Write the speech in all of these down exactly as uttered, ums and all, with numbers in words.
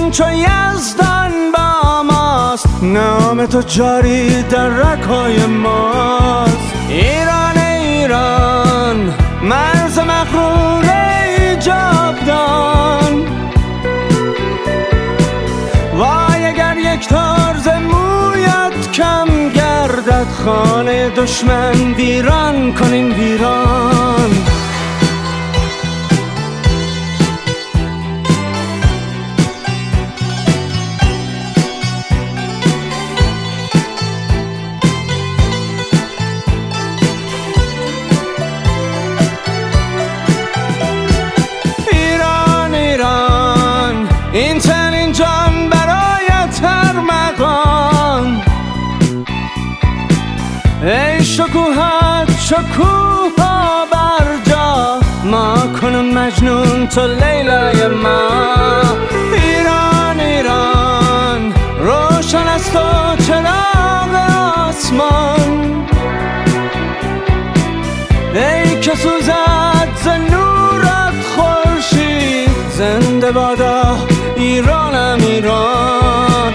چو یزدان با ماست، نام تو جاری در رگ‌های ماست. ایران ایران مرز مغرور جاودان، وای اگر یک تار ز مویت کم گردد، خانه دشمن ویران کنین ویران. این چنین جان برایت هر مقام، ای شکوهت شکوه ها بر جا، ما کنون مجنون تو لیلای ما. ایران ایران روشن است و چراغ آسمان، ای که سوزد ز نورت خورشید، زنده بادا ایرانم ایران.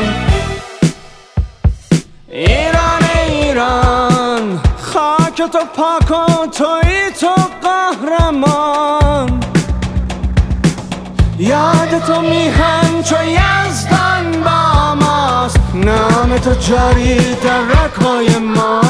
ایران ایران خاک تو پاک و تویی تو قهرمان، یاد تو میهن چو یزدان با ماست، نام تو جاری در رگ‌های ما.